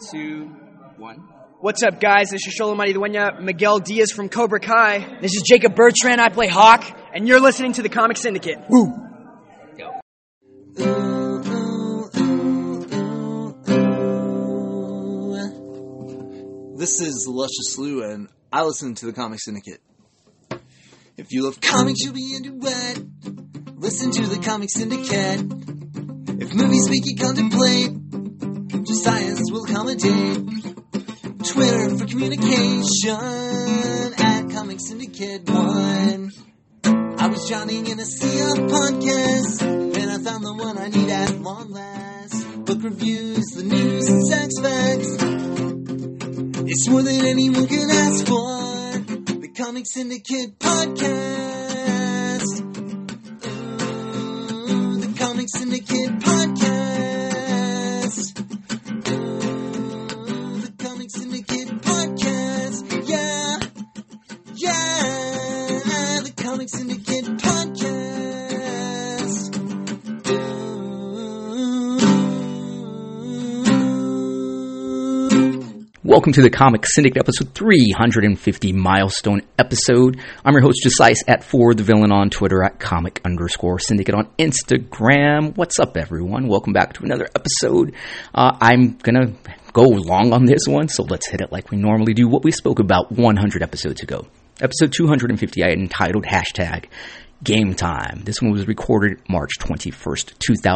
2, 1. What's up, guys? This is Sholo Maridueña, Miguel Diaz from Cobra Kai. This is Jacob Bertrand. I play Hawk. And you're listening to the Comic Syndicate. Woo! Go. This is Luscious Lou, and I listen to the Comic Syndicate. If you love comics, you'll be into it. Listen to the Comic Syndicate. If movies make you contemplate, Josiah's will accommodate. Twitter for communication at Comic Syndicate 1. I was drowning in a sea of podcasts, and I found the one I need at long last. Book reviews, the news, and sex facts. It's more than anyone can ask for. The Comic Syndicate Podcast. Ooh, the Comic Syndicate Podcast. Ooh, the Comic Syndicate Podcast. Yeah. Yeah. The Comic Syndicate Podcast. Welcome to the Comic Syndicate episode 350 milestone episode. I'm your host Josiah at For the Villain on Twitter, at comic_syndicate on Instagram. What's up, everyone? Welcome back to another episode. I'm gonna go long on this one, so let's hit it like we normally do. What we spoke about 100 episodes ago. Episode 250 I entitled hashtag Game Time. This one was recorded March 21st,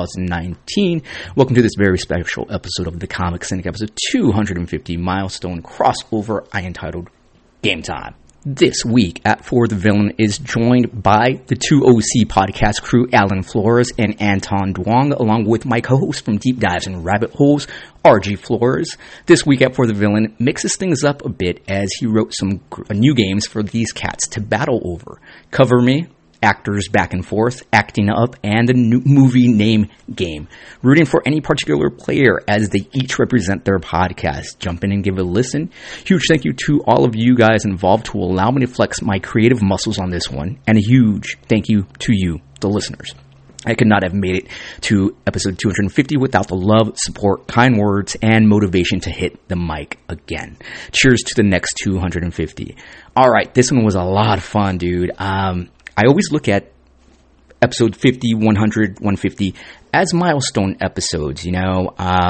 2019. Welcome to this very special episode of the Comic Syndicate, episode 250 milestone crossover I entitled Game Time. This week at For the Villain is joined by the 2OC podcast crew, Alan Flores and Anton Duong, along with my co-host from Deep Dives and Rabbit Holes, RG Flores. This week at For the Villain mixes things up a bit as he wrote some new games for these cats to battle over. Cover Me, Actors Back and Forth, Acting Up, and the new movie name game. Rooting for any particular player as they each represent their podcast. Jump in and give it a listen. Huge thank you to all of you guys involved to allow me to flex my creative muscles on this one. And a huge thank you to you, the listeners. I could not have made it to episode 250 without the love, support, kind words, and motivation to hit the mic again. Cheers to the next 250. All right, this one was a lot of fun, dude. I always look at episode 50, 100, 150 as milestone episodes, you know.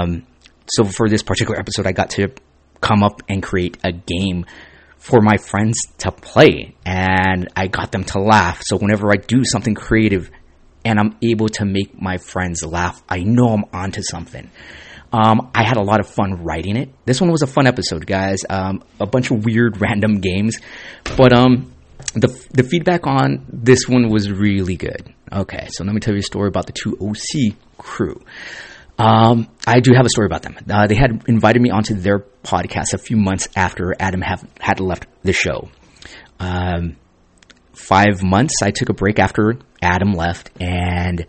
So for this particular episode, I got to come up and create a game for my friends to play, and I got them to laugh. So whenever I do something creative and I'm able to make my friends laugh, I know I'm onto something. I had a lot of fun writing it. This one was a fun episode, guys. A bunch of weird random games, but the feedback on this one was really good. Okay, so let me tell you a story about the 2OC crew. I do have a story about them. They had invited me onto their podcast a few months after Adam had left the show. 5 months, I took a break after Adam left, and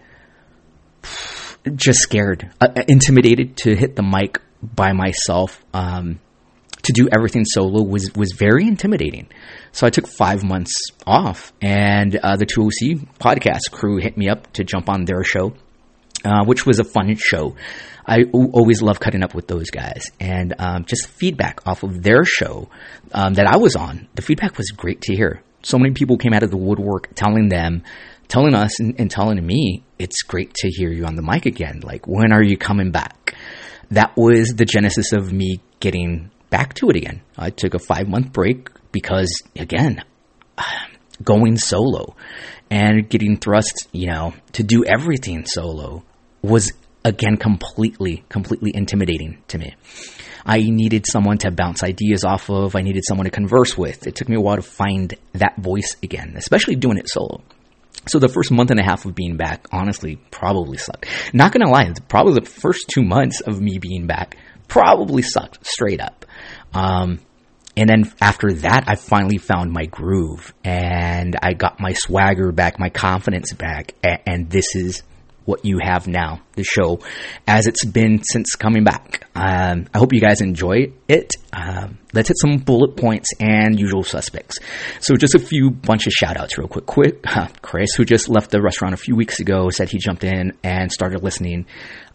just scared, intimidated to hit the mic by myself. To do everything solo was very intimidating. So I took 5 months off, and the 2OC podcast crew hit me up to jump on their show, which was a fun show. I always love cutting up with those guys, and just feedback off of their show that I was on. The feedback was great to hear. So many people came out of the woodwork telling us and telling me, it's great to hear you on the mic again. Like, when are you coming back? That was the genesis of me getting back to it again. I took a 5-month break because, again, going solo and getting thrust, to do everything solo was, again, completely intimidating to me. I needed someone to bounce ideas off of. I needed someone to converse with. It took me a while to find that voice again, especially doing it solo. So the first month and a half of being back, honestly, probably sucked. Not going to lie, probably the first 2 months of me being back probably sucked straight up. And then after that, I finally found my groove, and I got my swagger back, my confidence back, and this is what you have now, the show, as it's been since coming back. I hope you guys enjoy it. Let's hit some bullet points and usual suspects. So just a bunch of shout outs real quick. Chris, who just left the restaurant a few weeks ago, said he jumped in and started listening.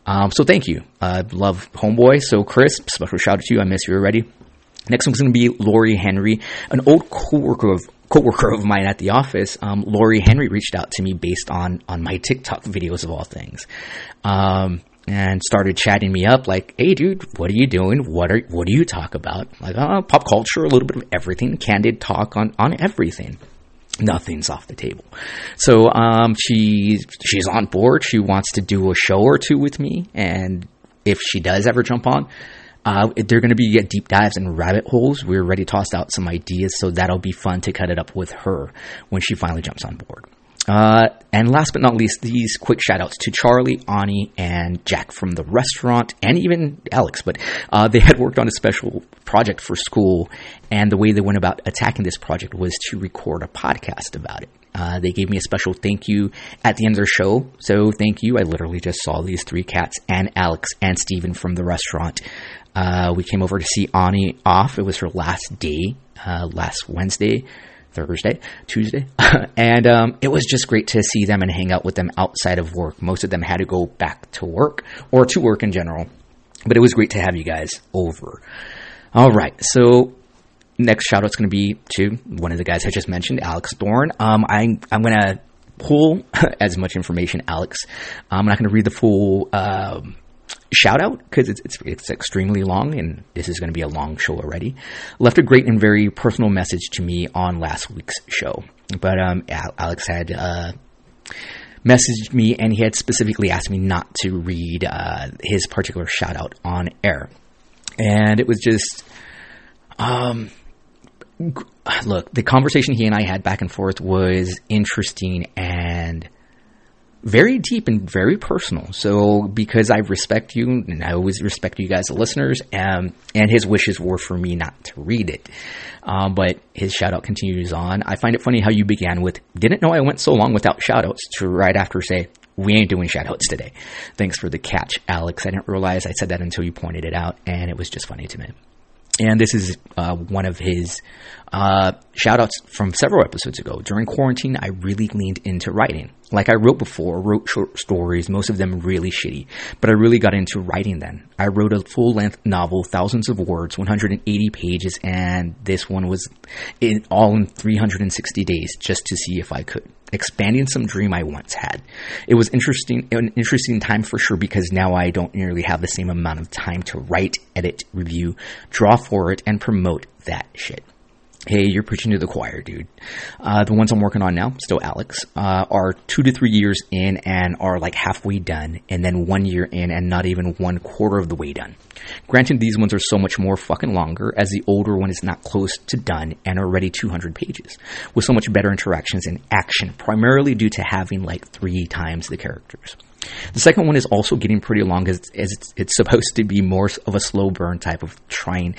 So thank you. Love Homeboy. So Chris, special shout out to you. I miss you already. Next one's going to be Lori Henry, an old coworker of mine at the office. Lori Henry reached out to me based on my TikTok videos of all things. And started chatting me up like, hey dude, what are you doing? What do you talk about? Like, pop culture, a little bit of everything, candid talk on everything. Nothing's off the table. So, she's on board. She wants to do a show or two with me. And if she does ever jump on, they're going to be deep dives and rabbit holes. We already tossed out some ideas, so that'll be fun to cut it up with her when she finally jumps on board. And last but not least, these quick shout outs to Charlie, Ani, and Jack from the restaurant, and even Alex. But they had worked on a special project for school, and the way they went about attacking this project was to record a podcast about it. They gave me a special thank you at the end of their show. So thank you. I literally just saw these three cats and Alex and Steven from the restaurant. We came over to see Ani off. It was her last day, last Wednesday. Thursday, Tuesday, and it was just great to see them and hang out with them outside of work. Most of them had to go back to work or to work in general, but it was great to have you guys over. All right, so next shout out's going to be to one of the guys I just mentioned, Alex Thorne. I'm going to pull as much information, Alex. I'm not going to read the full shout out because it's extremely long, and this is going to be a long show already. Left a great and very personal message to me on last week's show, but Alex had messaged me, and he had specifically asked me not to read his particular shout out on air, and it was just look, the conversation he and I had back and forth was interesting and very deep and very personal. So because I respect you, and I always respect you guys, the listeners, and his wishes were for me not to read it. But his shout out continues on. I find it funny how you began with, didn't know I went so long without shout outs, to right after say, we ain't doing shout outs today. Thanks for the catch, Alex. I didn't realize I said that until you pointed it out, and it was just funny to me. And this is one of his shout-outs from several episodes ago. During quarantine, I really leaned into writing. Like I wrote before, wrote short stories, most of them really shitty. But I really got into writing then. I wrote a full-length novel, thousands of words, 180 pages, and this one was all in 360 days just to see if I could. Expanding some dream I once had. It was an interesting time for sure, because now I don't nearly have the same amount of time to write, edit, review, draw for it, and promote that shit. Hey, you're preaching to the choir, dude. The ones I'm working on now, still Alex, are 2 to 3 years in and are like halfway done, and then 1 year in and not even 1/4 of the way done. Granted, these ones are so much more fucking longer, as the older one is not close to done and already 200 pages, with so much better interactions and action, primarily due to having like 3 times the characters. The second one is also getting pretty long, as it's supposed to be more of a slow burn type of trying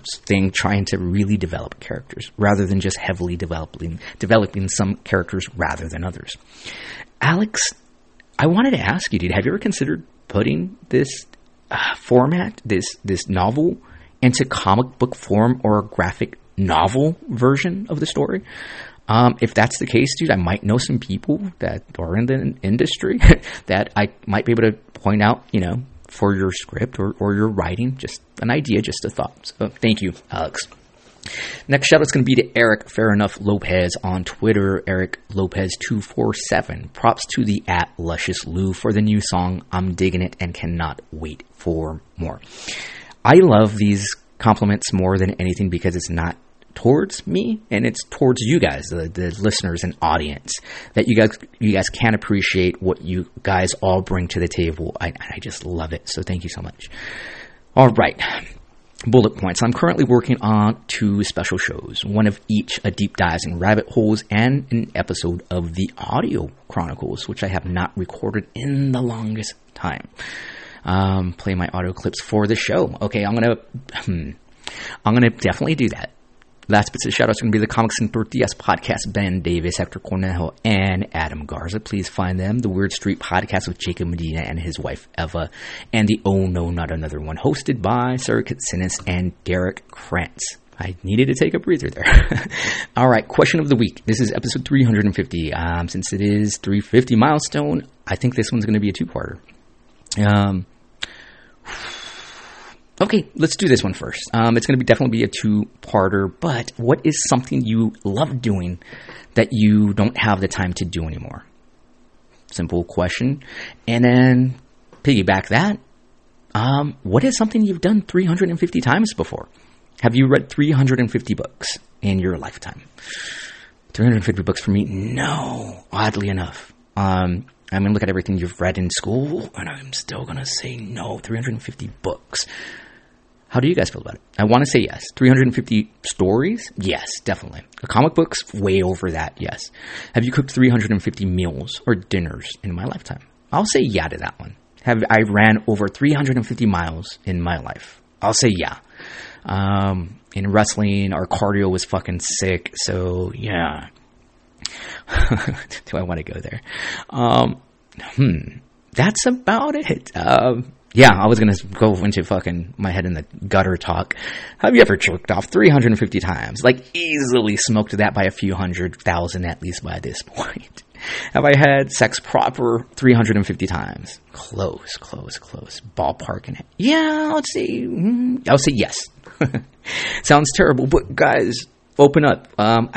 to really develop characters, rather than just heavily developing some characters rather than others. Alex, I wanted to ask you, dude, have you ever considered putting this format, this novel, into comic book form or a graphic novel version of the story? If that's the case, dude, I might know some people that are in the industry that I might be able to point out, for your script or your writing. Just an idea, just a thought. So thank you, Alex. Next shout out is going to be to Eric Fair Enough Lopez on Twitter, Eric Lopez 247. Props to the @Luscious Lou for the new song. I'm digging it and cannot wait for more. I love these compliments more than anything because it's not towards me, and it's towards you guys, the listeners and audience, that you guys can appreciate what you guys all bring to the table. I just love it. So thank you so much. All right. Bullet points. I'm currently working on 2 special shows, one of each a deep dives and rabbit holes, and an episode of the Audio Chronicles, which I have not recorded in the longest time. Play my audio clips for the show. Okay, I'm gonna definitely do that. Last bits of shout-outs are going to be the Comics and Tortillas podcast, Ben Davis, Hector Cornejo, and Adam Garza. Please find them. The Weird Street podcast with Jacob Medina and his wife, Eva. And the Oh No, Not Another One, hosted by Sarah Katsinis and Derek Krantz. I needed to take a breather there. All right, question of the week. This is episode 350. Since it is 350 milestone, I think this one's going to be a 2-parter. Okay, let's do this one first. It's going to definitely be a two-parter, but what is something you love doing that you don't have the time to do anymore? Simple question. And then piggyback that. What is something you've done 350 times before? Have you read 350 books in your lifetime? 350 books for me? No, oddly enough. I'm going to look at everything you've read in school, and I'm still going to say no. 350 books. How do you guys feel about it? I want to say yes. 350 stories? Yes, definitely. Comic books? Way over that, yes. Have you cooked 350 meals or dinners in my lifetime? I'll say yeah to that one. Have I ran over 350 miles in my life? I'll say yeah. In wrestling, our cardio was fucking sick, so yeah. Do I want to go there? That's about it. Yeah, I was going to go into fucking my head in the gutter talk. Have you ever jerked off 350 times? Like, easily smoked that by a few 100,000 at least by this point. Have I had sex proper 350 times? Close. Ballparking it. Yeah, I'll say yes. Sounds terrible, but guys, open up.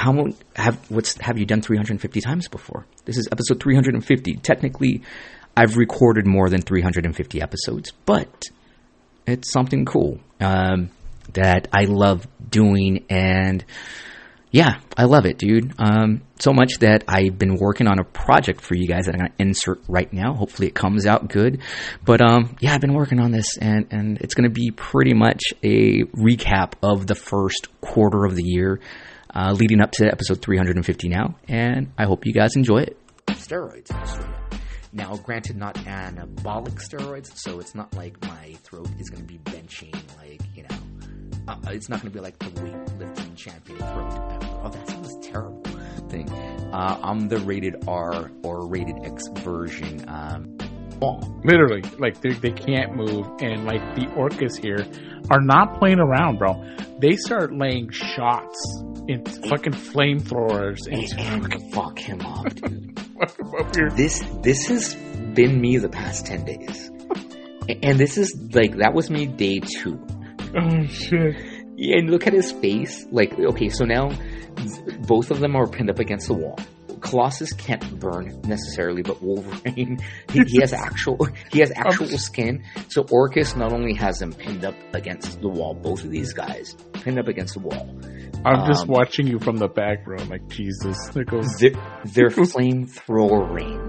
Have you done 350 times before? This is episode 350. Technically, I've recorded more than 350 episodes, but it's something cool that I love doing, and yeah, I love it, dude. So much that I've been working on a project for you guys that I'm going to insert right now. Hopefully it comes out good. But yeah, I've been working on this, and it's going to be pretty much a recap of the first quarter of the year leading up to episode 350 now, and I hope you guys enjoy it. Steroids. Now, granted, not anabolic steroids, so it's not like my throat is going to be benching, like, you know, it's not going to be like the weightlifting champion throat. Oh, that sounds terrible thing. I'm the rated R or rated X version. Literally, like, they can't move, and, like, the orcas here are not playing around, bro. They start laying shots into fucking flamethrowers. And fuck him up, dude. This has been me the past 10 days. And this is, like, that was me day 2. Oh, shit. Yeah, and look at his face. Like, okay, so now both of them are pinned up against the wall. Colossus can't burn necessarily, but Wolverine, he has actual skin. So Orcus not only has them pinned up against the wall, both of these guys pinned up against the wall. I'm just watching you from the back row, like, Jesus. There goes. They're flamethrowing,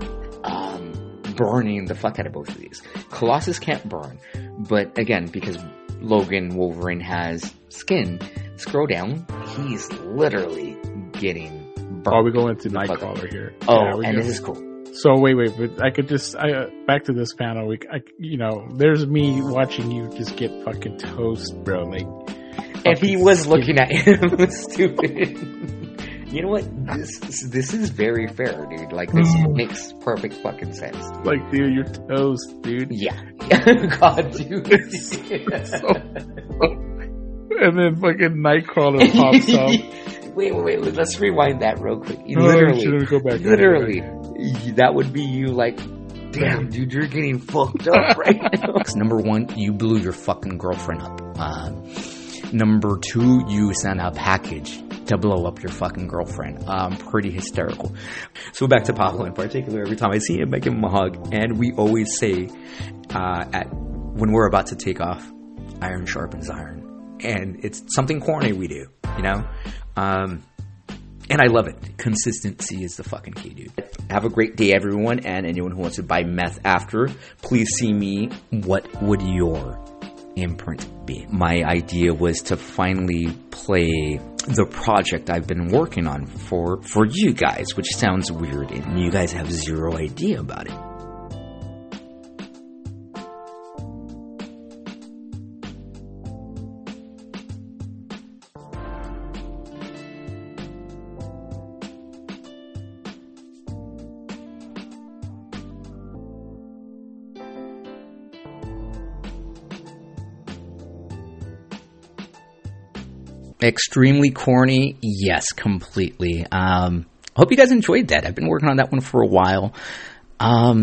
burning the fuck out of both of these. Colossus can't burn, but again, because Logan Wolverine has skin, scroll down, he's literally getting burned. Oh, we go into Nightcrawler here. Oh, yeah, and this is cool. So wait, but I could just back to this panel. There's me watching you just get fucking toast, bro. Like. And he was looking at him stupid. You know what? This is very fair, dude. Like, this makes perfect fucking sense. Like, dude, you're toast, dude. Yeah. God, dude. And then fucking Nightcrawler pops up. Wait. Let's rewind that real quick. Literally, that would be you, like, damn, dude, you're getting fucked up right now. Number 1, you blew your fucking girlfriend up. Number 2, you sent a package to blow up your fucking girlfriend. Pretty hysterical. So back to Pablo in particular. Every time I see him, I give him a hug. And we always say, when we're about to take off, iron sharpens iron. And it's something corny we do, you know? And I love it. Consistency is the fucking key, dude. Have a great day, everyone. And anyone who wants to buy meth after, please see me. What would your imprint be? My idea was to finally play the project I've been working on for you guys, which sounds weird, and you guys have zero idea about it. Extremely corny, yes, completely. Hope you guys enjoyed that. I've been working on that one for a while.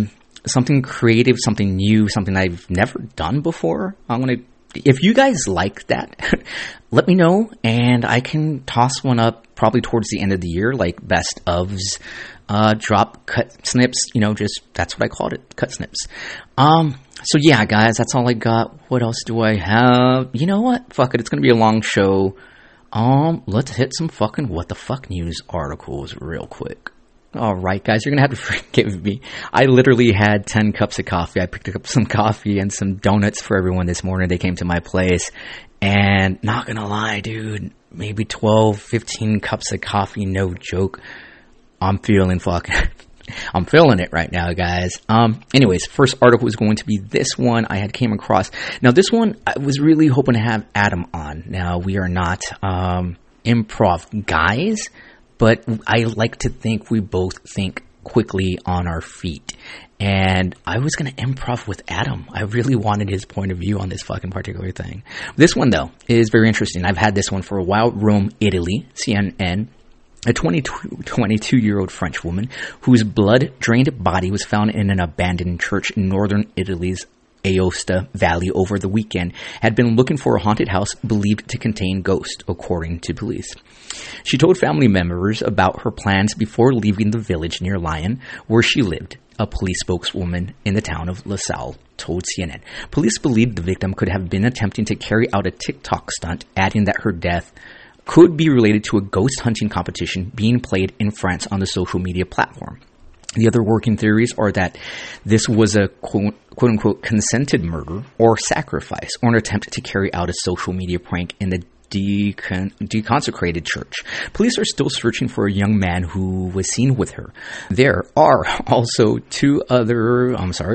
something creative, something new, something I've never done before. If you guys like that, let me know, and I can toss one up probably towards the end of the year, like best ofs, drop cut snips, just, that's what I called it, cut snips. So yeah, guys, that's all I got. What else do I have? You know what? Fuck it, it's gonna be a long show. Let's hit some fucking what the fuck news articles real quick. Alright, guys, you're gonna have to forgive me. I literally had 10 cups of coffee. I picked up some coffee and some donuts for everyone this morning. They came to my place, and not gonna lie, dude, maybe 12, 15 cups of coffee, no joke. I'm feeling it right now, guys. Anyways, first article is going to be this one I had came across. Now, this one, I was really hoping to have Adam on. Now, we are not improv guys, but I like to think we both think quickly on our feet. And I was going to improv with Adam. I really wanted his point of view on this fucking particular thing. This one, though, is very interesting. I've had this one for a while. Rome, Italy, CNN. A 22-year-old French woman whose blood-drained body was found in an abandoned church in northern Italy's Aosta Valley over the weekend had been looking for a haunted house believed to contain ghosts, according to police. She told family members about her plans before leaving the village near Lyon, where she lived. A police spokeswoman in the town of LaSalle told CNN. Police believed the victim could have been attempting to carry out a TikTok stunt, adding that her death could be related to a ghost hunting competition being played in France on the social media platform. The other working theories are that this was a quote-unquote consented murder or sacrifice, or an attempt to carry out a social media prank in the deconsecrated church. Police are still searching for a young man who was seen with her. There are also two other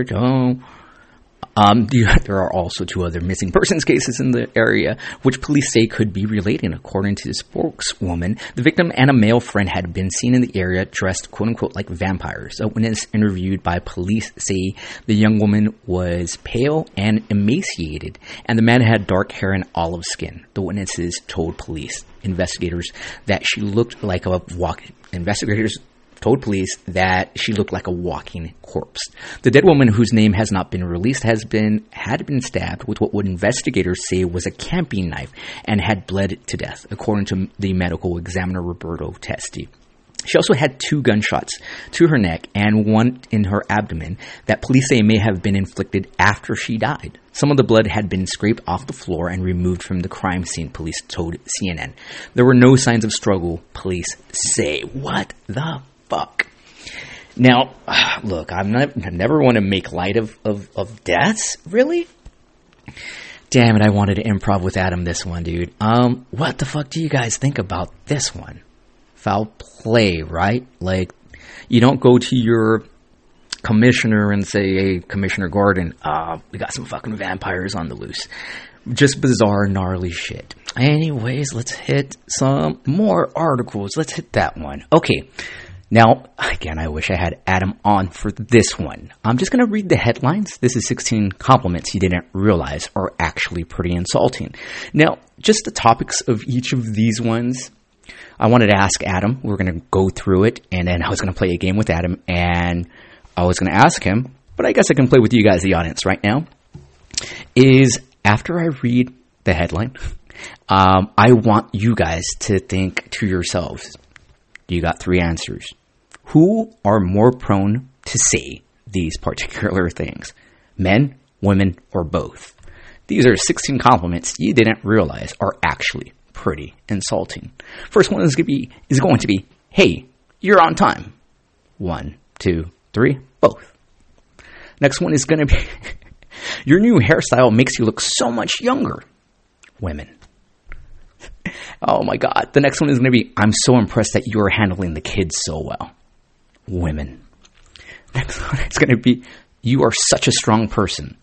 missing persons cases in the area, which police say could be related. According to the spokeswoman, the victim and a male friend had been seen in the area dressed, quote-unquote, like vampires. A witness interviewed by police say the young woman was pale and emaciated, and the man had dark hair and olive skin. The witnesses told police. Investigators told police that she looked like a walking corpse. The dead woman, whose name has not been released, had been stabbed with what investigators say was a camping knife and had bled to death, according to the medical examiner Roberto Testi. She also had 2 gunshots to her neck and 1 in her abdomen that police say may have been inflicted after she died. Some of the blood had been scraped off the floor and removed from the crime scene, police told CNN. There were no signs of struggle, police say. What the fuck? Now, look, I never want to make light of deaths, really? Damn it, I wanted to improv with Adam this one, dude. What the fuck do you guys think about this one? Foul play, right? Like, you don't go to your commissioner and say, hey, Commissioner Gordon, we got some fucking vampires on the loose. Just bizarre, gnarly shit. Anyways, let's hit some more articles. Let's hit that one. Okay. Now, again, I wish I had Adam on for this one. I'm just going to read the headlines. This is 16 compliments you didn't realize are actually pretty insulting. Now, just the topics of each of these ones, I wanted to ask Adam. We're going to go through it, and then I was going to play a game with Adam, and I was going to ask him, but I guess I can play with you guys, the audience, right now, is after I read the headline, I want you guys to think to yourselves, you got 3 answers. Who are more prone to say these particular things? Men, women, or both? These are 16 compliments you didn't realize are actually pretty insulting. First one is going to be, hey, you're on time. 1, 2, 3, both. Next one is going to be, your new hairstyle makes you look so much younger. Women. Oh my God. The next one is going to be, I'm so impressed that you're handling the kids so well. Women. Next one is going to be, you are such a strong person.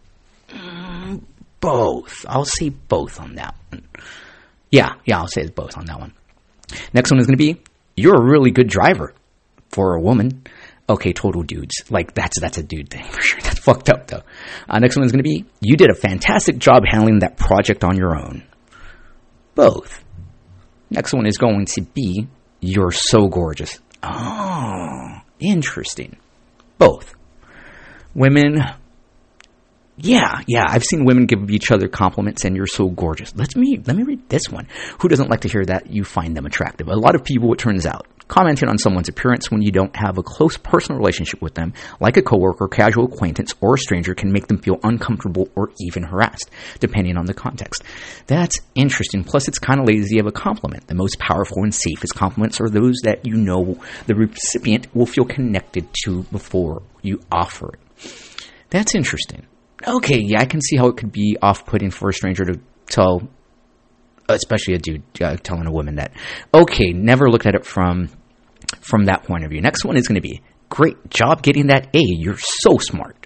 Both. I'll say both on that one. Yeah, I'll say both on that one. Next one is going to be, you're a really good driver for a woman. Okay, total dudes. Like, that's a dude thing for sure. That's fucked up, though. Next one is going to be, you did a fantastic job handling that project on your own. Both. Next one is going to be, you're so gorgeous. Oh, interesting. Both. Women, yeah, I've seen women give each other compliments and you're so gorgeous. Let me read this one. Who doesn't like to hear that you find them attractive? A lot of people, it turns out, commenting on someone's appearance when you don't have a close personal relationship with them, like a coworker, casual acquaintance, or a stranger, can make them feel uncomfortable or even harassed, depending on the context. That's interesting. Plus, it's kind of lazy of a compliment. The most powerful and safest compliments are those that you know the recipient will feel connected to before you offer it. That's interesting. Okay, yeah, I can see how it could be off-putting for a stranger to tell, especially a dude telling a woman that. Okay, never looked at it from that point of view. Next one is going to be, great job getting that A. You're so smart.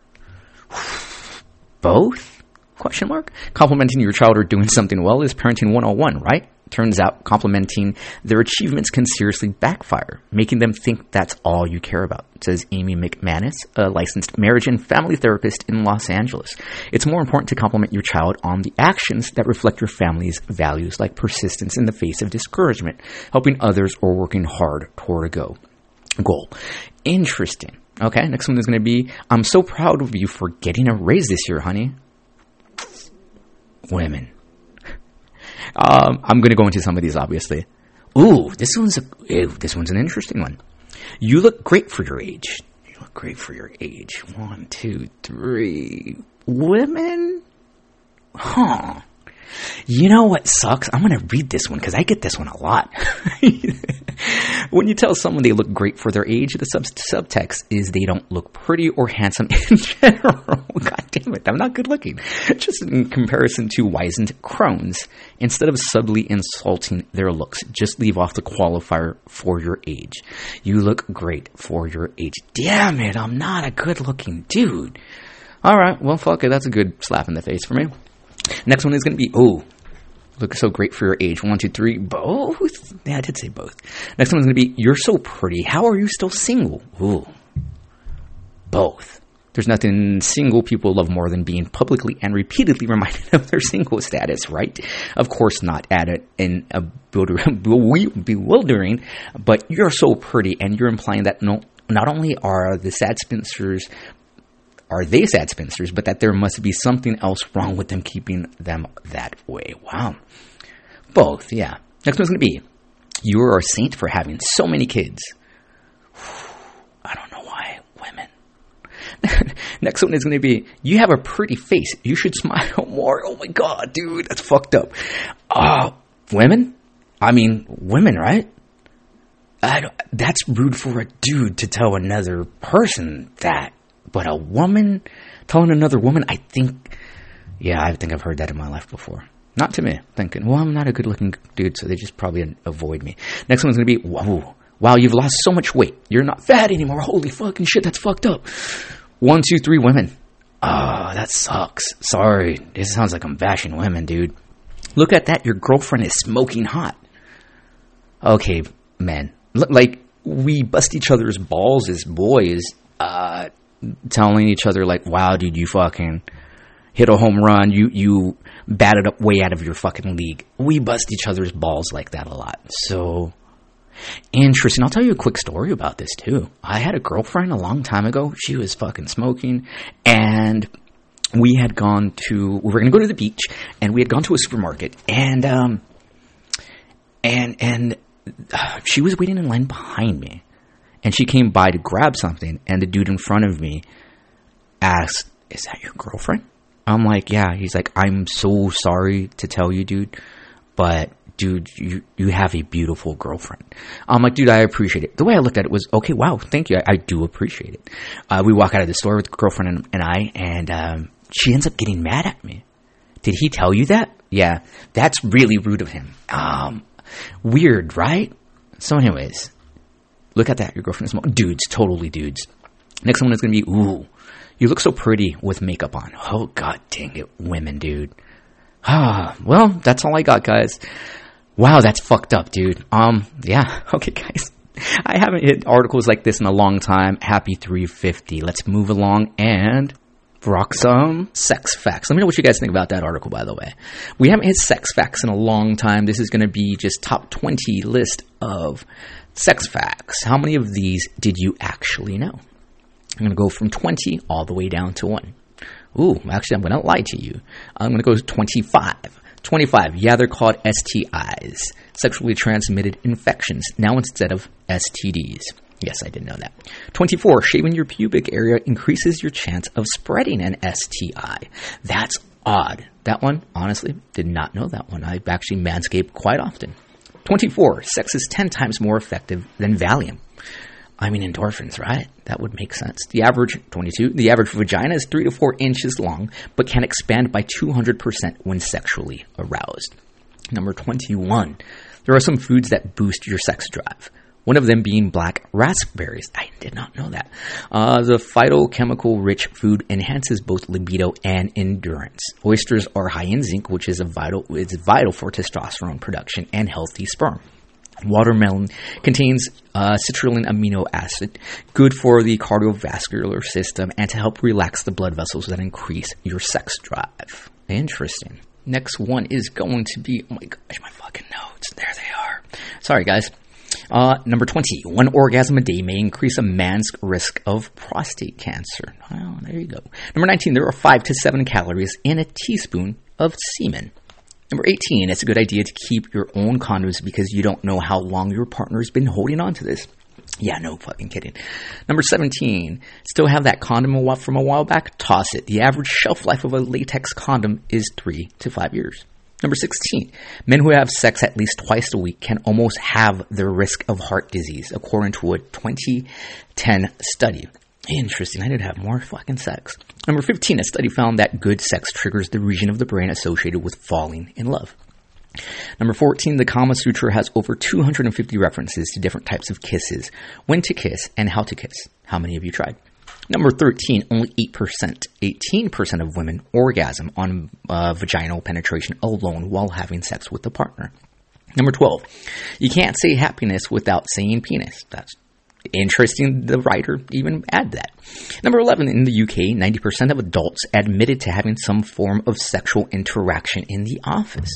Both? Question mark. Complimenting your child or doing something well is parenting 101, right? Turns out complimenting their achievements can seriously backfire, making them think that's all you care about, says Amy McManus, a licensed marriage and family therapist in Los Angeles. It's more important to compliment your child on the actions that reflect your family's values, like persistence in the face of discouragement, helping others, or working hard toward a goal. Interesting. Okay, next one is going to be, I'm so proud of you for getting a raise this year, honey. Women. I'm going to go into some of these, obviously. This one's an interesting one. You look great for your age. 1, 2, 3. Women? Huh. You know what sucks? I'm going to read this one because I get this one a lot. When you tell someone they look great for their age, the subtext is they don't look pretty or handsome in general. God damn it, I'm not good looking. Just in comparison to wizened crones. Instead of subtly insulting their looks, just leave off the qualifier for your age. You look great for your age. Damn it, I'm not a good looking dude. Alright, well fuck it, that's a good slap in the face for me. Next one is going to be, look so great for your age. 1, 2, 3, both? Yeah, I did say both. Next one is going to be, you're so pretty. How are you still single? Both. There's nothing single people love more than being publicly and repeatedly reminded of their single status, right? Of course not added in a bewildering, but you're so pretty, and you're implying that not only are they sad spinsters, but that there must be something else wrong with them keeping them that way. Wow. Both, yeah. Next one's going to be, you are a saint for having so many kids. I don't know why. Women. Next one is going to be, you have a pretty face. You should smile more. Oh my God, dude, that's fucked up. Women? I mean, women, right? That's rude for a dude to tell another person that. But a woman telling another woman, I think I've heard that in my life before. Not to me, thinking, well, I'm not a good-looking dude, so they just probably avoid me. Next one's going to be, wow, you've lost so much weight. You're not fat anymore. Holy fucking shit, that's fucked up. 1, 2, 3 women. That sucks. Sorry, this sounds like I'm bashing women, dude. Look at that, your girlfriend is smoking hot. Okay, man. Like, we bust each other's balls as boys, telling each other like, wow, dude, you fucking hit a home run. You batted up way out of your fucking league. We bust each other's balls like that a lot. So interesting. I'll tell you a quick story about this too. I had a girlfriend a long time ago. She was fucking smoking, and we were going to go to the beach, and we had gone to a supermarket, and she was waiting in line behind me. And she came by to grab something, and the dude in front of me asked, is that your girlfriend? I'm like, yeah. He's like, I'm so sorry to tell you, dude, but, dude, you have a beautiful girlfriend. I'm like, dude, I appreciate it. The way I looked at it was, okay, wow, thank you. I do appreciate it. We walk out of the store with the girlfriend and I, and she ends up getting mad at me. Did he tell you that? Yeah, that's really rude of him. Weird, right? So anyways, look at that. Your girlfriend is small. Dudes, totally dudes. Next one is going to be, you look so pretty with makeup on. Oh, God dang it. Women, dude. Well, that's all I got, guys. Wow, that's fucked up, dude. Yeah. Okay, guys. I haven't hit articles like this in a long time. Happy 350. Let's move along and rock some sex facts. Let me know what you guys think about that article, by the way. We haven't hit sex facts in a long time. This is going to be just top 20 list of sex facts. How many of these did you actually know? I'm going to go from 20 all the way down to 1. Ooh, actually, I'm going to lie to you. I'm going to go to 25. 25, yeah, they're called STIs, sexually transmitted infections, now instead of STDs. Yes, I did know that. 24, shaving your pubic area increases your chance of spreading an STI. That's odd. That one, honestly, did not know that one. I actually manscape quite often. 24, sex is 10 times more effective than Valium. I mean, endorphins, right? That would make sense. The average, 22, the average vagina is 3 to 4 inches long, but can expand by 200% when sexually aroused. Number 21, there are some foods that boost your sex drive. One of them being black raspberries. I did not know that. The phytochemical-rich food enhances both libido and endurance. Oysters are high in zinc, which is vital for testosterone production and healthy sperm. Watermelon contains citrulline amino acid, good for the cardiovascular system and to help relax the blood vessels that increase your sex drive. Interesting. Next one is going to be, oh my gosh, my fucking notes. There they are. Sorry, guys. Number 20, 1 orgasm a day may increase a man's risk of prostate cancer. Well, there you go. Number 19, there are 5 to 7 calories in a teaspoon of semen. Number 18, it's a good idea to keep your own condoms because you don't know how long your partner's been holding on to this. Yeah, no fucking kidding. Number 17, still have that condom from a while back? Toss it. The average shelf life of a latex condom is 3 to 5 years. Number 16, men who have sex at least twice a week can almost have the risk of heart disease, according to a 2010 study. Interesting. I did have more fucking sex. Number 15, a study found that good sex triggers the region of the brain associated with falling in love. Number 14, the Kama Sutra has over 250 references to different types of kisses, when to kiss, and how to kiss. How many of you tried? Number 13, only 18% of women orgasm on vaginal penetration alone while having sex with a partner. Number 12, you can't say happiness without saying penis. That's interesting. The writer even add that. Number 11, in the UK, 90% of adults admitted to having some form of sexual interaction in the office.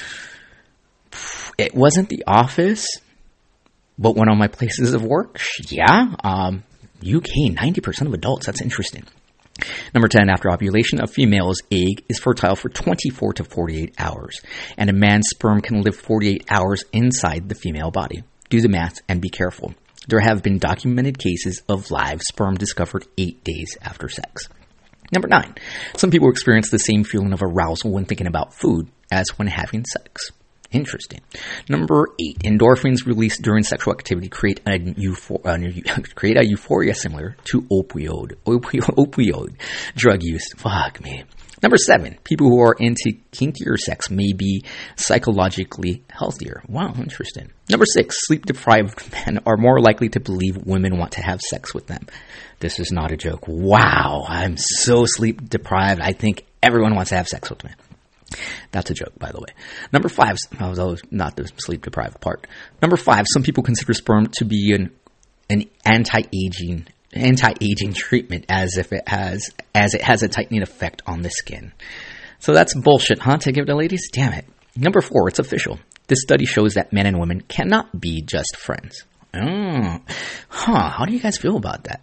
It wasn't the office, but one of my places of work. Yeah, UK, 90% of adults. That's interesting. Number 10, after ovulation, a female's egg is fertile for 24 to 48 hours, and a man's sperm can live 48 hours inside the female body. Do the math and be careful. There have been documented cases of live sperm discovered 8 days after sex. Number 9, some people experience the same feeling of arousal when thinking about food as when having sex. Interesting. Number 8, endorphins released during sexual activity create a euphoria similar to opioid drug use. Fuck me. Number 7, people who are into kinkier sex may be psychologically healthier. Wow, interesting. Number 6, sleep-deprived men are more likely to believe women want to have sex with them. This is not a joke. Wow, I'm so sleep-deprived. I think everyone wants to have sex with me. That's a joke, by the way. Number 5, not the sleep-deprived part. Number 5, some people consider sperm to be an anti-aging treatment as it has a tightening effect on the skin. So that's bullshit, huh? To give the ladies? Damn it. Number 4, it's official. This study shows that men and women cannot be just friends. How do you guys feel about that?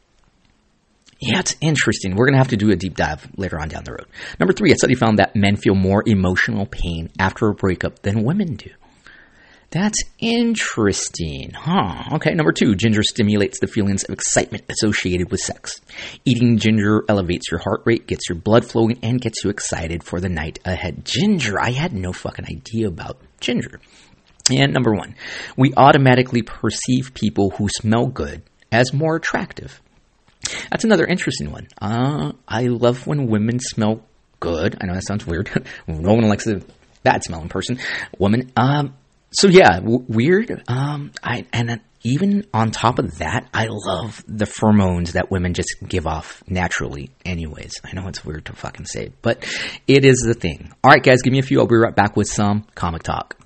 Yeah, it's interesting. We're going to have to do a deep dive later on down the road. Number 3, a study found that men feel more emotional pain after a breakup than women do. That's interesting, huh? Okay, number 2, ginger stimulates the feelings of excitement associated with sex. Eating ginger elevates your heart rate, gets your blood flowing, and gets you excited for the night ahead. Ginger, I had no fucking idea about ginger. And number 1, we automatically perceive people who smell good as more attractive. That's another interesting one. I love when women smell good. I know that sounds weird. No one likes a bad-smelling person. Woman. So yeah, weird. And even on top of that, I love the pheromones that women just give off naturally anyways. I know it's weird to fucking say, but it is the thing. All right, guys, give me a few. I'll be right back with some comic talk.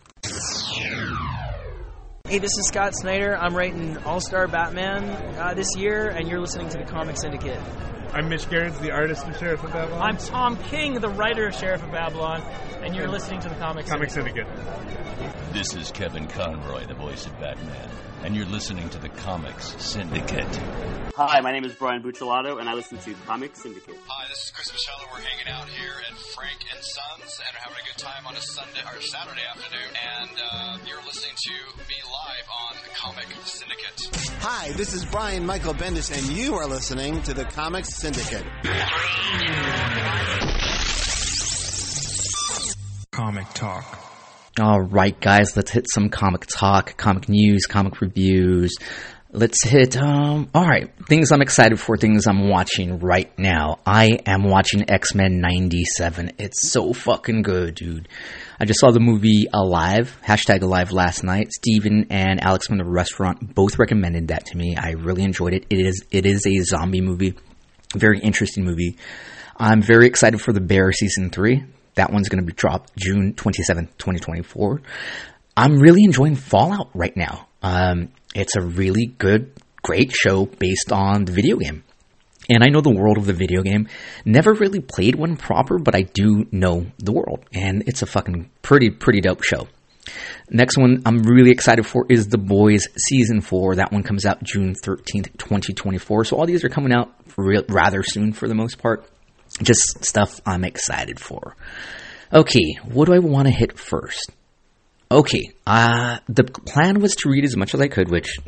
Hey, this is Scott Snyder. I'm writing All-Star Batman this year, and you're listening to the Comic Syndicate. All I'm Mitch Gerrans, the artist of Sheriff of Babylon. I'm Tom King, the writer of Sheriff of Babylon, and you're listening to the Comic Syndicate. This is Kevin Conroy, the voice of Batman, and you're listening to the Comics Syndicate. Hi, my name is Brian Buccellato, and I listen to Comic Syndicate. Hi, this is Chris Michello. We're hanging out here at Frank and Sons, and we're having a good time on a Sunday or Saturday afternoon. And you're listening to me live on Comic Syndicate. Hi, this is Brian Michael Bendis, and you are listening to the Comics Syndicate. Comic Talk. All right, guys, let's hit some comic talk, comic news, comic reviews. Let's hit, all right, things I'm excited for, things I'm watching right now. I am watching X-Men 97. It's so fucking good, dude. I just saw the movie Alive, #Alive last night. Steven and Alex from the restaurant both recommended that to me. I really enjoyed it. It is a zombie movie, very interesting movie. I'm very excited for The Bear Season 3. That one's going to be dropped June 27th, 2024. I'm really enjoying Fallout right now. It's a really good, great show based on the video game. And I know the world of the video game. Never really played one proper, but I do know the world. And it's a fucking pretty dope show. Next one I'm really excited for is The Boys Season 4. That one comes out June 13th, 2024. So all these are coming out rather soon for the most part. Just stuff I'm excited for. Okay, what do I want to hit first? Okay, the plan was to read as much as I could, which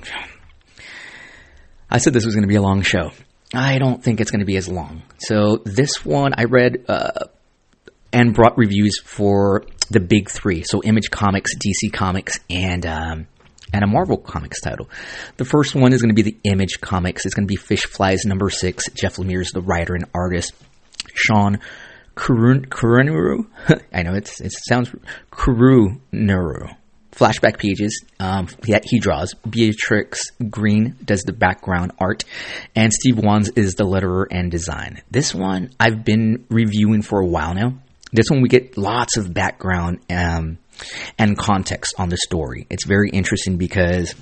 I said this was going to be a long show. I don't think it's going to be as long. So this one I read and brought reviews for the big three. So Image Comics, DC Comics, and a Marvel Comics title. The first one is going to be the Image Comics. It's going to be Fish Flies number 6. Jeff Lemire is the writer and artist. Sean Kurunuru. I know it sounds Kurunuru. Flashback pages. He draws. Beatrix Green does the background art, and Steve Wands is the letterer and design. This one I've been reviewing for a while now. This one we get lots of background and context on the story. It's very interesting because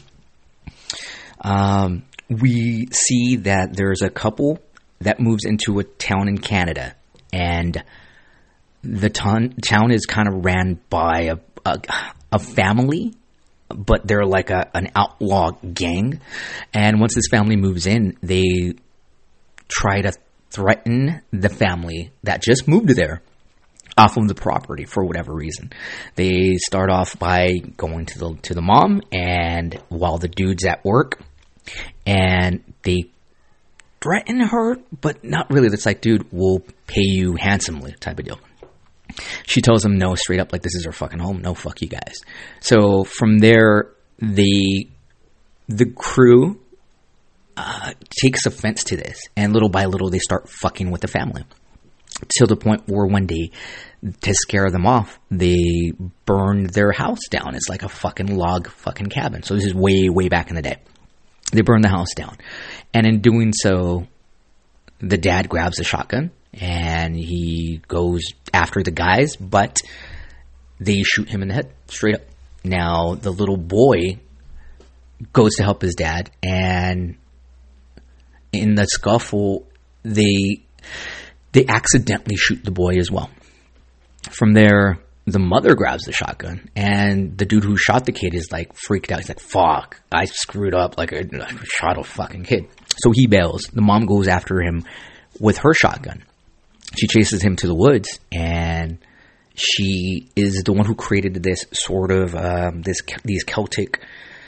we see that there's a couple that moves into a town in Canada, and the town is kind of ran by a family, but they're like an outlaw gang. And once this family moves in, they try to threaten the family that just moved there off of the property for whatever reason. They start off by going to the mom, and while the dude's at work, and they threaten her, but not really. It's like, dude, we'll pay you handsomely type of deal. She tells them no straight up, like, this is our fucking home. No, fuck you guys. So from there, the crew takes offense to this, and little by little they start fucking with the family. Till the point where one day, to scare them off, they burned their house down. It's like a fucking log fucking cabin. So this is way, way back in the day. They burn the house down. And in doing so, the dad grabs a shotgun and he goes after the guys, but they shoot him in the head, straight up. Now, the little boy goes to help his dad, and in the scuffle, they accidentally shoot the boy as well. From there, the mother grabs the shotgun, and the dude who shot the kid is like freaked out. He's like, fuck, I screwed up, like I shot a fucking kid. So he bails. The mom goes after him with her shotgun. She chases him to the woods, and she is the one who created this sort of these Celtic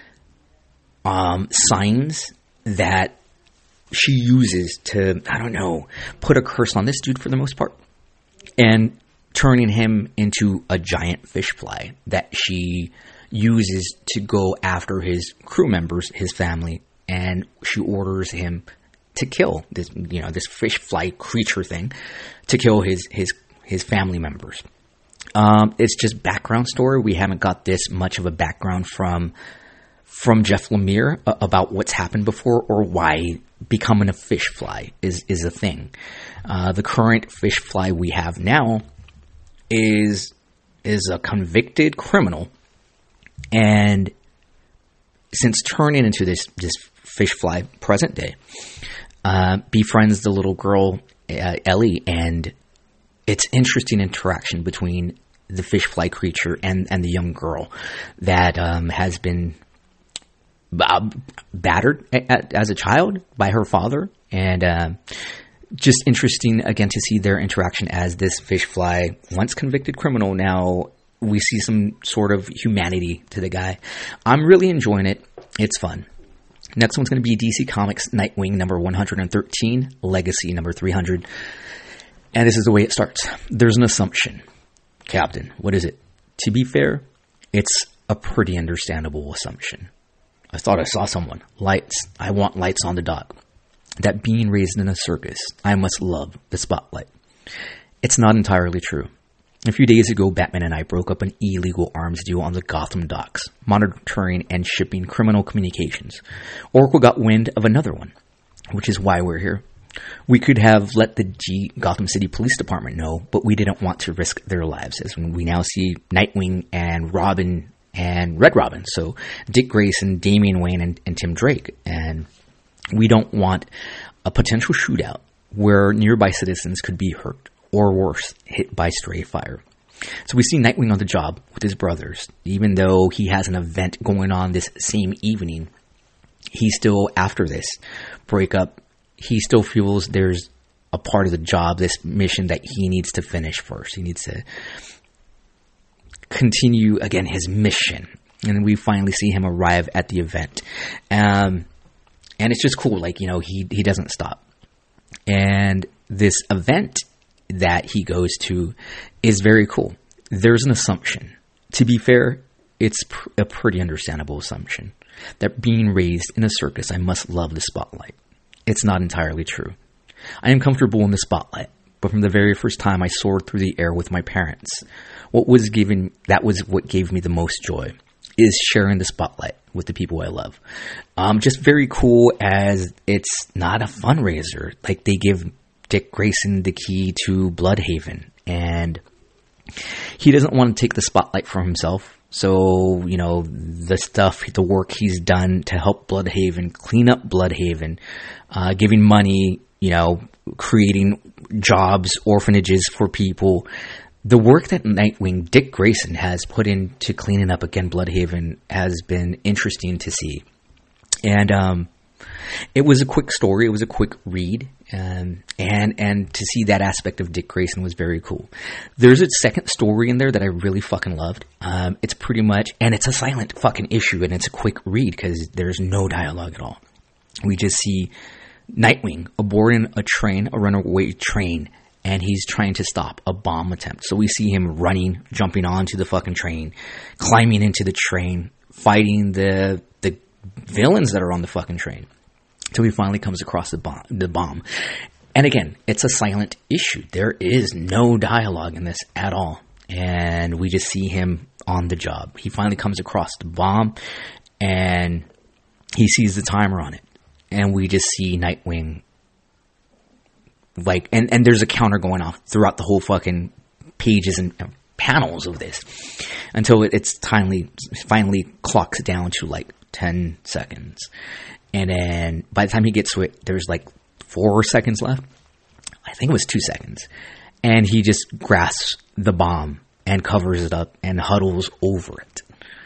signs that she uses to, I don't know, put a curse on this dude for the most part, and turning him into a giant fish fly that she uses to go after his crew members, his family, and she orders him to kill this fish fly creature thing, to kill his family members. It's just background story. We haven't got this much of a background from Jeff Lemire about what's happened before or why becoming a fish fly is a thing. The current fish fly we have now is a convicted criminal, and since turning into this fish fly present day, befriends the little girl, Ellie, and it's interesting interaction between the fish fly creature and the young girl that has been battered as a child by her father, and just interesting again to see their interaction as this fish fly, once convicted criminal, now we see some sort of humanity to the guy. I'm really enjoying it. It's fun. Next one's going to be DC Comics Nightwing number 113, Legacy number 300. And this is the way it starts. There's an assumption. Captain, what is it? To be fair, it's a pretty understandable assumption. I thought I saw someone. Lights. I want lights on the dock. That being raised in a circus, I must love the spotlight. It's not entirely true. A few days ago, Batman and I broke up an illegal arms deal on the Gotham docks, monitoring and shipping criminal communications. Oracle got wind of another one, which is why we're here. We could have let the Gotham City Police Department know, but we didn't want to risk their lives, as we now see Nightwing and Robin and Red Robin. So Dick Grayson, Damian Wayne, and Tim Drake. And we don't want a potential shootout where nearby citizens could be hurt, or worse, hit by stray fire. So we see Nightwing on the job with his brothers. Even though he has an event going on this same evening, he still, after this breakup, he still feels there's a part of the job, this mission, that he needs to finish first. He needs to continue, again, his mission. And we finally see him arrive at the event. And it's just cool. Like, you know, he doesn't stop. And this event that he goes to is very cool. There's an assumption. To be fair, it's a pretty understandable assumption that being raised in a circus, I must love the spotlight. It's not entirely true. I am comfortable in the spotlight, but from the very first time I soared through the air with my parents, that was what gave me the most joy, is sharing the spotlight with the people I love. Just very cool, as it's not a fundraiser. Like, they give Dick Grayson the key to Bloodhaven, and he doesn't want to take the spotlight for himself. So, you know, the work he's done to help Bloodhaven, clean up Bloodhaven, giving money, you know, creating jobs, orphanages for people. The work that Nightwing, Dick Grayson, has put into cleaning up, again, Bloodhaven has been interesting to see. And it was a quick story. It was a quick read. And to see that aspect of Dick Grayson was very cool. There's a second story in there that I really fucking loved. It's pretty much, and it's a silent fucking issue, and it's a quick read because there's no dialogue at all. We just see Nightwing aboarding a runaway train, and he's trying to stop a bomb attempt. So we see him running, jumping onto the fucking train, climbing into the train, fighting the villains that are on the fucking train. Till he finally comes across the bomb. And again, it's a silent issue. There is no dialogue in this at all. And we just see him on the job. He finally comes across the bomb, and he sees the timer on it. And we just see Nightwing, like, and there's a counter going off throughout the whole fucking pages and panels of this, until it's finally clocks down to like 10 seconds. And then by the time he gets to it, there's like 4 seconds left. I think it was 2 seconds. And he just grasps the bomb and covers it up and huddles over it.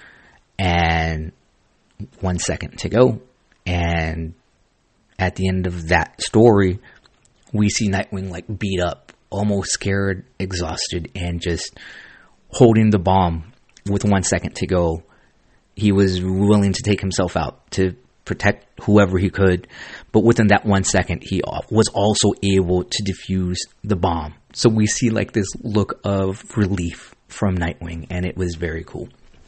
And 1 second to go. And at the end of that story, we see Nightwing like beat up, almost scared, exhausted, and just holding the bomb with 1 second to go. He was willing to take himself out to protect whoever he could, but within that 1 second, he was also able to defuse the bomb. So we see like this look of relief from Nightwing, and it was very cool.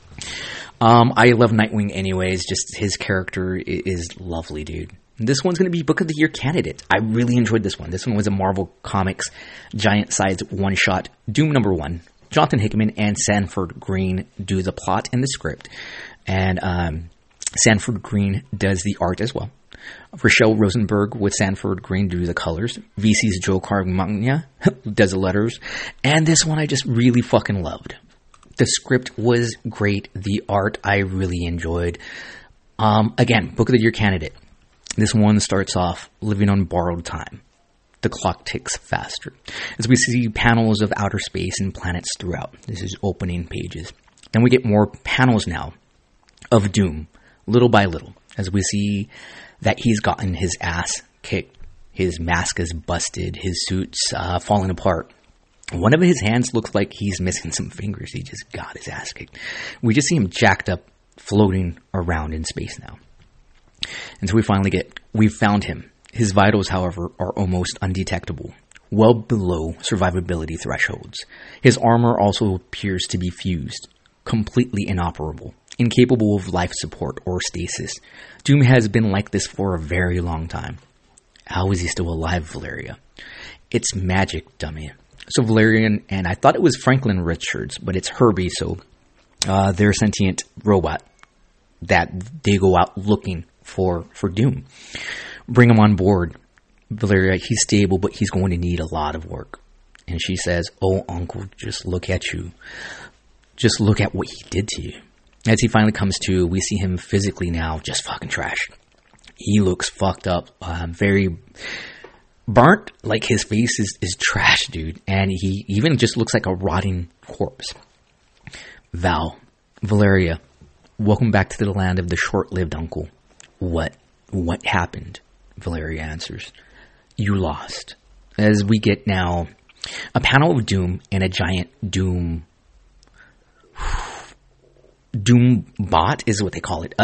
I love Nightwing anyways, just his character is lovely, dude. This one's going to be Book of the Year candidate. I really enjoyed this one. This one was a Marvel Comics giant size one-shot, Doom number 1. Jonathan Hickman and Sanford Green do the plot and the script, and Sanford Green does the art as well. Rochelle Rosenberg with Sanford Green do the colors. VC's Joe Carmagna does the letters. And this one I just really fucking loved. The script was great. The art I really enjoyed. Again, Book of the Year candidate. This one starts off living on borrowed time. The clock ticks faster as we see panels of outer space and planets throughout. This is opening pages. Then we get more panels now of Doom, little by little, as we see that he's gotten his ass kicked. His mask is busted, his suit's falling apart. One of his hands looks like he's missing some fingers. He just got his ass kicked. We just see him jacked up, floating around in space now. And so we've found him. His vitals, however, are almost undetectable, well below survivability thresholds. His armor also appears to be fused, completely inoperable, incapable of life support or stasis. Doom has been like this for a very long time. How is he still alive, Valeria? It's magic, dummy. So Valerian, and I thought it was Franklin Richards, but it's Herbie, so they're a sentient robot that they go out looking for Doom. Bring him on board. Valeria, he's stable, but he's going to need a lot of work. And she says, oh, uncle, just look at you. Just look at what he did to you. As he finally comes to, we see him physically now just fucking trash. He looks fucked up, very burnt, like his face is trash, dude. And he even just looks like a rotting corpse. Valeria, welcome back to the land of the short-lived uncle. What happened? Valeria answers, you lost. As we get now a panel of Doom and a giant Doom bot is what they call it.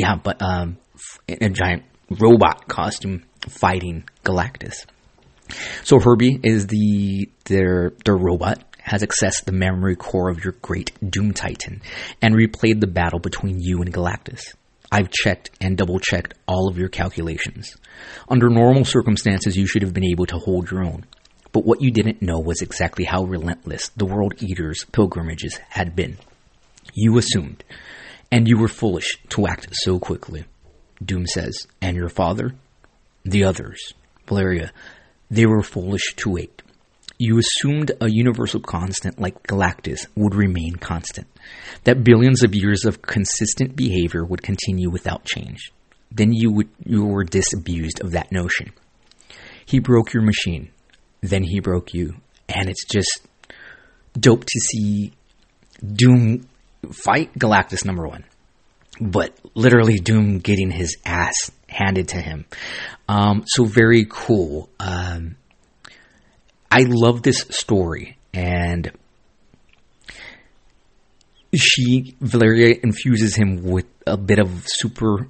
A giant robot costume fighting Galactus. So Herbie is their robot, has accessed the memory core of your great Doom Titan and replayed the battle between you and Galactus. I've checked and double-checked all of your calculations. Under normal circumstances, you should have been able to hold your own. But what you didn't know was exactly how relentless the World Eater's pilgrimages had been. You assumed, and you were foolish to act so quickly. Doom says, and your father? The others. Valeria, they were foolish to wait. You assumed a universal constant like Galactus would remain constant, that billions of years of consistent behavior would continue without change. Then you were disabused of that notion. He broke your machine, then he broke you, and it's just dope to see Doom fight Galactus #1, but literally Doom getting his ass handed to him. So very cool. I love this story, and Valeria infuses him with a bit of super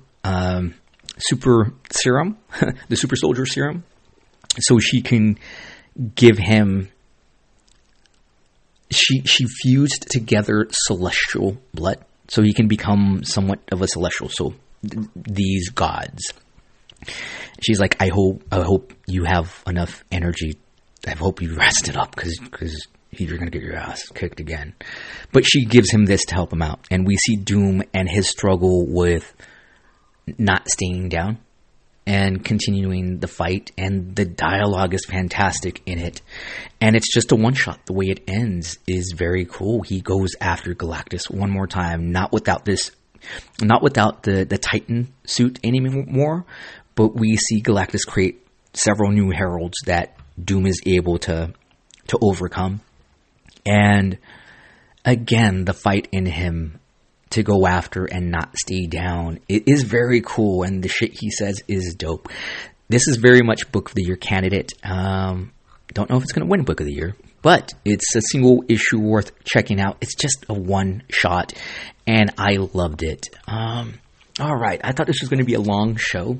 serum, the super soldier serum, so she can give him. She fused together celestial blood, so he can become somewhat of a celestial. So these gods. She's like, I hope you have enough energy. I hope you rested up because you're going to get your ass kicked again. But she gives him this to help him out. And we see Doom and his struggle with not staying down and continuing the fight. And the dialogue is fantastic in it. And it's just a one-shot. The way it ends is very cool. He goes after Galactus one more time, not without the Titan suit anymore. But we see Galactus create several new heralds that Doom is able to overcome. And again, the fight in him to go after and not stay down, it is very cool, and the shit he says is dope. This is very much Book of the Year candidate. Don't know if it's going to win Book of the Year, but it's a single issue worth checking out. It's just a one shot, and I loved it. All right, I thought this was going to be a long show.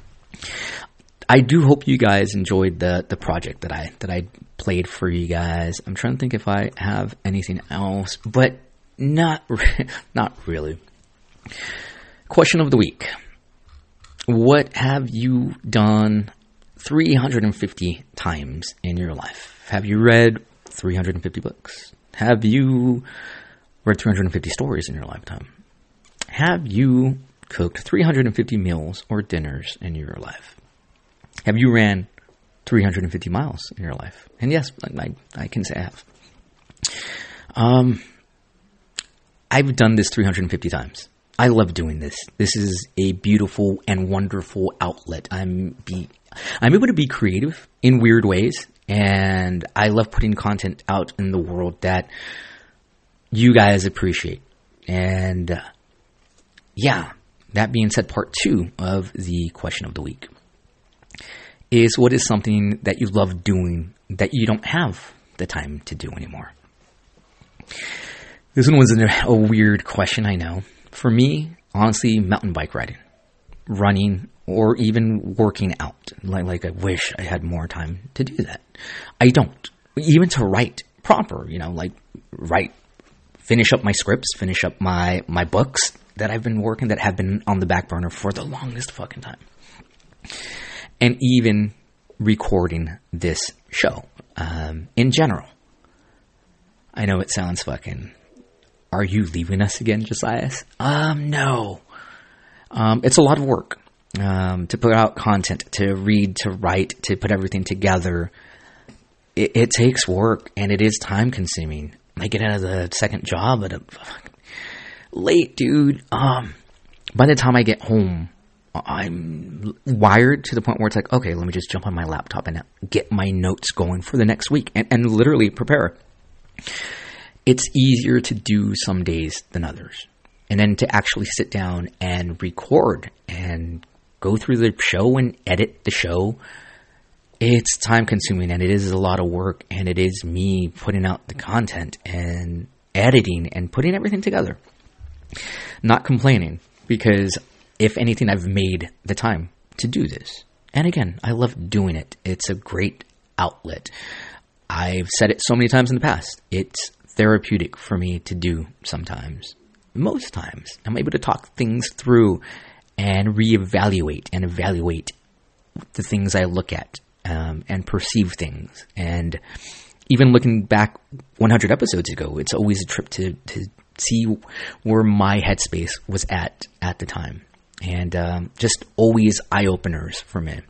I do hope you guys enjoyed the project that I played for you guys. I'm trying to think if I have anything else, but not really. Question of the week. What have you done 350 times in your life? Have you read 350 books? Have you read 350 stories in your lifetime? Have you cooked 350 meals or dinners in your life? Have you ran 350 miles in your life? And yes, I can say I have. I've done this 350 times. I love doing this. This is a beautiful and wonderful outlet. I'm able to be creative in weird ways, and I love putting content out in the world that you guys appreciate. And yeah, that being said, part 2 of the question of the week is, what is something that you love doing that you don't have the time to do anymore? This one was a weird question, I know. For me, honestly, mountain bike riding, running, or even working out. Like I wish I had more time to do that. I don't. Even to write proper, finish up my scripts, finish up my books that I've been working, that have been on the back burner for the longest fucking time. And even recording this show, in general. I know it sounds fucking... Are you leaving us again, Josias? No. It's a lot of work to put out content, to read, to write, to put everything together. It takes work, and it is time consuming. I get out of the second job at late, dude. By the time I get home, I'm wired to the point where it's like, okay, let me just jump on my laptop and get my notes going for the next week and literally prepare. It's easier to do some days than others. And then to actually sit down and record and go through the show and edit the show, it's time consuming, and it is a lot of work, and it is me putting out the content and editing and putting everything together. Not complaining, because if anything, I've made the time to do this. And again, I love doing it. It's a great outlet. I've said it so many times in the past. It's therapeutic for me to do sometimes. Most times, I'm able to talk things through and reevaluate and evaluate the things I look at and perceive things. And even looking back 100 episodes ago, it's always a trip to see where my headspace was at the time. And just always eye-openers for me.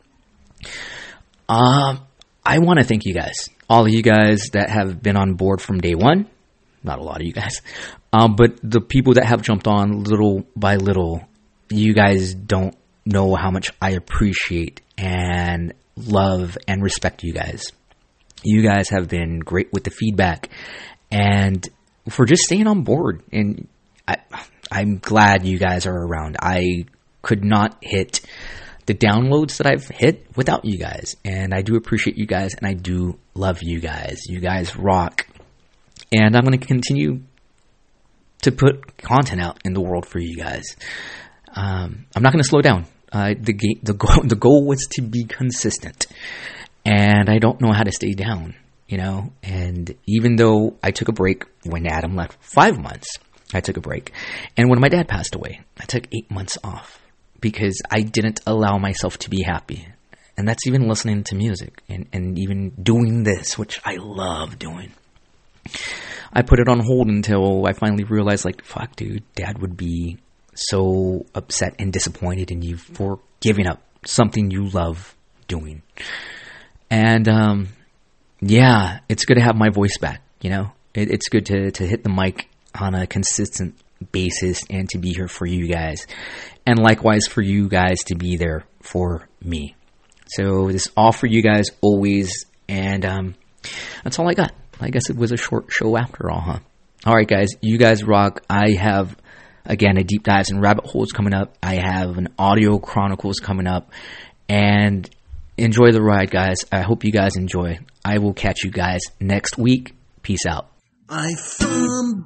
I want to thank you guys. All of you guys that have been on board from day one. Not a lot of you guys. But the people that have jumped on little by little, you guys don't know how much I appreciate and love and respect you guys. You guys have been great with the feedback and for just staying on board. And I'm glad you guys are around. I could not hit the downloads that I've hit without you guys. And I do appreciate you guys, and I do love you guys. You guys rock. And I'm going to continue to put content out in the world for you guys. I'm not going to slow down. The goal was to be consistent. And I don't know how to stay down, And even though I took a break when Adam left, 5 months, I took a break. And when my dad passed away, I took 8 months off because I didn't allow myself to be happy. And that's even listening to music and even doing this, which I love doing. I put it on hold until I finally realized, fuck, dude, Dad would be so upset and disappointed in you for giving up something you love doing. And, yeah, it's good to have my voice back, It's good to hit the mic on a consistent basis and to be here for you guys. And likewise for you guys to be there for me. So this is all for you guys always. And that's all I got. I guess it was a short show after all, huh? All right, guys. You guys rock. I have, again, a deep dives and rabbit holes coming up. I have an audio chronicles coming up. And enjoy the ride, guys. I hope you guys enjoy. I will catch you guys next week. Peace out. I fumbled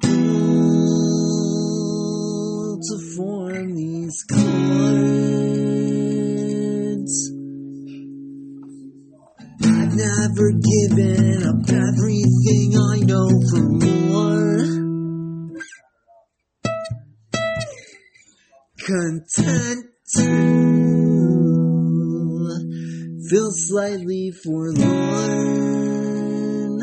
to form these chords. I've never given up everything I know for more. Content to feel slightly forlorn.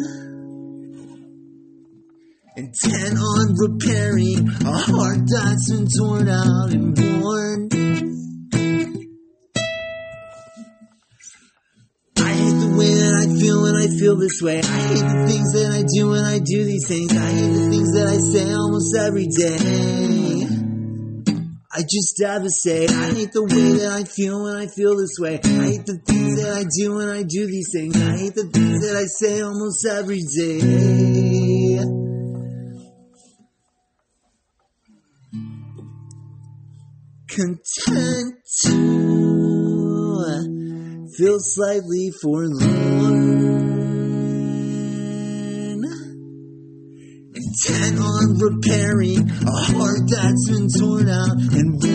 Intent on repairing a heart that's been torn out and worn. I hate the way that I feel when I feel this way. I hate the things that I do when I do these things. I hate the things that I say almost every day. I just have to say, I hate the way that I feel when I feel this way. I hate the things that I do when I do these things. I hate the things that I say almost every day. Content to feel slightly forlorn. Intent on repairing a heart that's been torn out and